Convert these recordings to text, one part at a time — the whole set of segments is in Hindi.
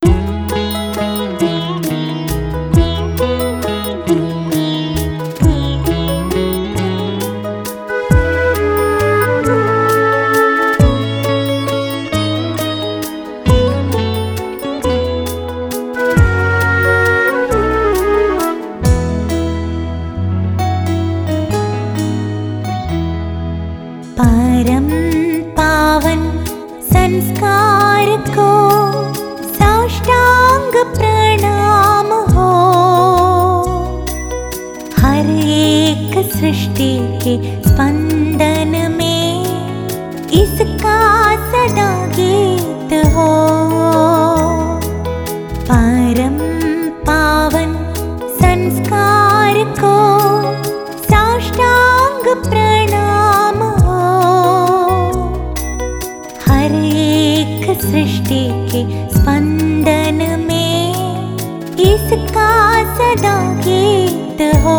परम पावन संस्कार को साष्टांग प्रणाम हो। हर एक सृष्टि के स्पंदन में इसका सदा गीत हो। परम पावन संस्कार को साष्टांग प्रणाम हो। हर एक सृष्टि के स्पंदन में इसका सदा गीत हो।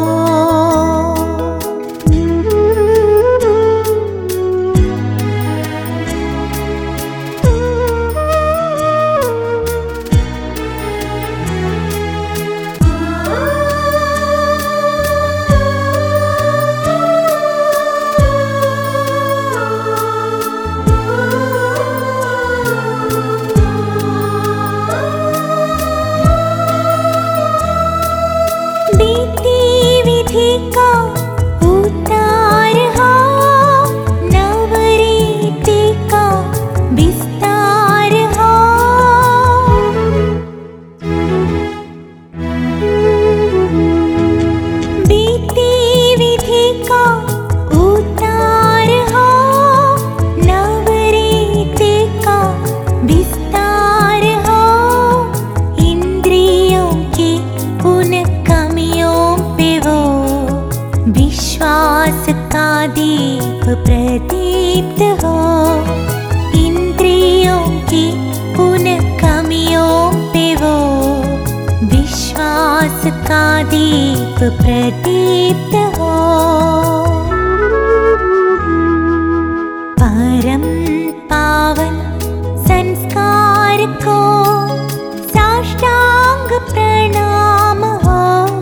विश्वास का दीप प्रदीप्त हो। इंद्रियों की उन कमियों पे वो विश्वास का दीप प्रदीप्त हो। परम पावन संस्कार को साष्टांग प्रणाम हो।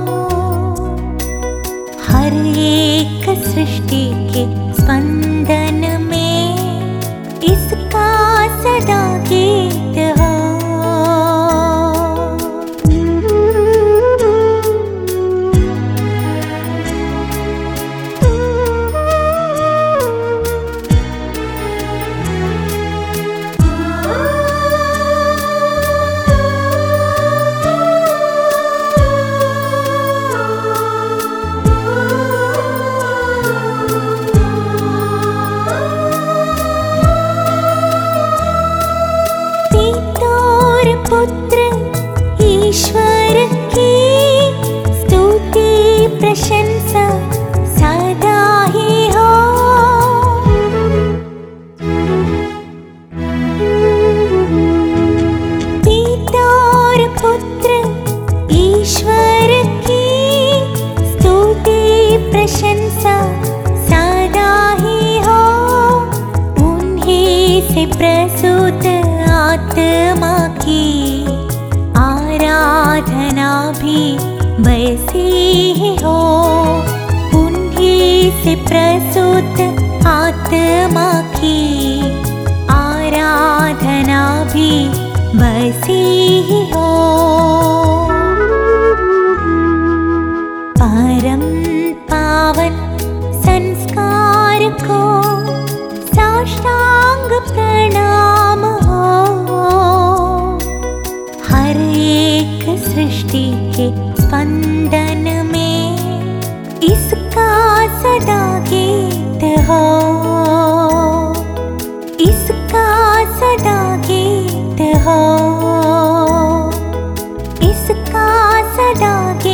हर एक सृष्टि के स्पंदन में इसका सदा गीत हो। पुत्र ईश्वर की स्तुति प्रशंसा सदा ही हो। पिता और पुत्र ईश्वर की स्तुति प्रशंसा सदा ही हो। उन्हीं से प्रसूत आत्मा की आराधना भी वैसी ही हो। उन्हीं से प्रसूत आत्मा की आराधना भी वैसी ही हो। परम पावन संस्कार को साष्टांग प्रणाम हो। हर एक सृष्टि के स्पंदन में इसका सदा गीत हो। इसका सदा गीत हो। इसका सदा गीत